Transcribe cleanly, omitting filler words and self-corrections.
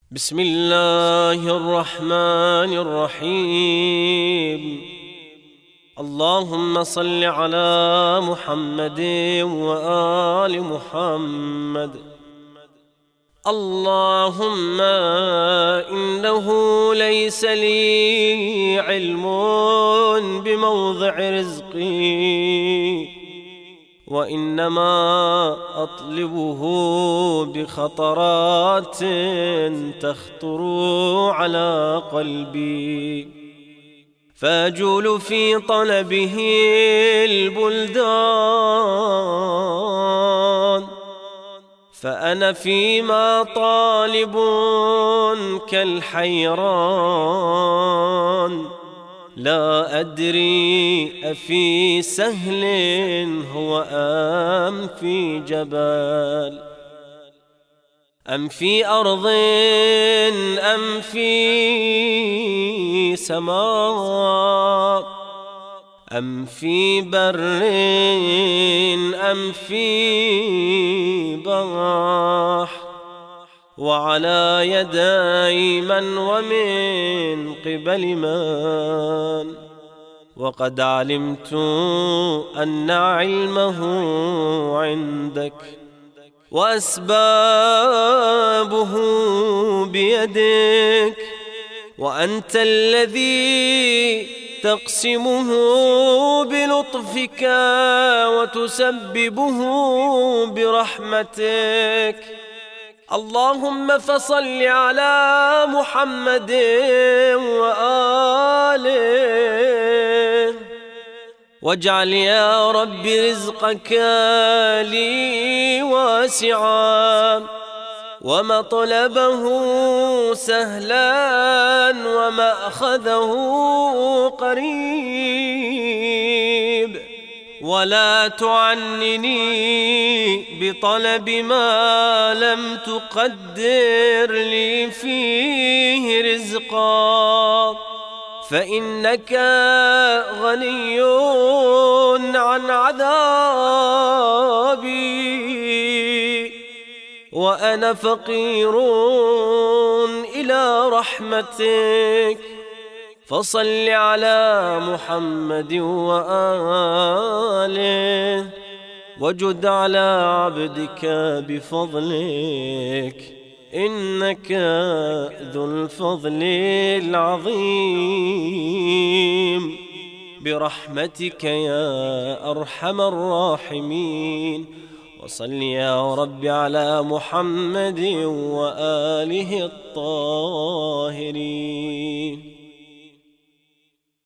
بسم الله الرحمن الرحيم. اللهم صل على محمد وآل محمد. اللهم إنه ليس لي علم بموضع رزقي، وإنما أطلبه بخطرات تخطر على قلبي، فأجول في طلبه البلدان، فأنا فيما طالب كالحيران، لا أدري أفي سهل هو أم في جبل، أم في أرض أم في سماء، أم في بر أم في بحر، وعلى يدي من ومن قبل من، وقد علمت أن علمه عندك وأسبابه بيدك، وأنت الذي تقسمه بلطفك وتسببه برحمتك. اللهم فصل على محمد وآله، واجعل يا رب رزقك لي واسعا، ومطلبه سهلا، ومأخذه قريب، ولا تعنني بطلب ما لم تقدر لي فيه رزقا، فإنك غني عن عذابي، وأنا فقير إلى رحمتك. فصل على محمد وآله، وجد على عبدك بفضلك، إنك ذو الفضل العظيم، برحمتك يا أرحم الراحمين. وصل يا رب على محمد وآله الطاهرين.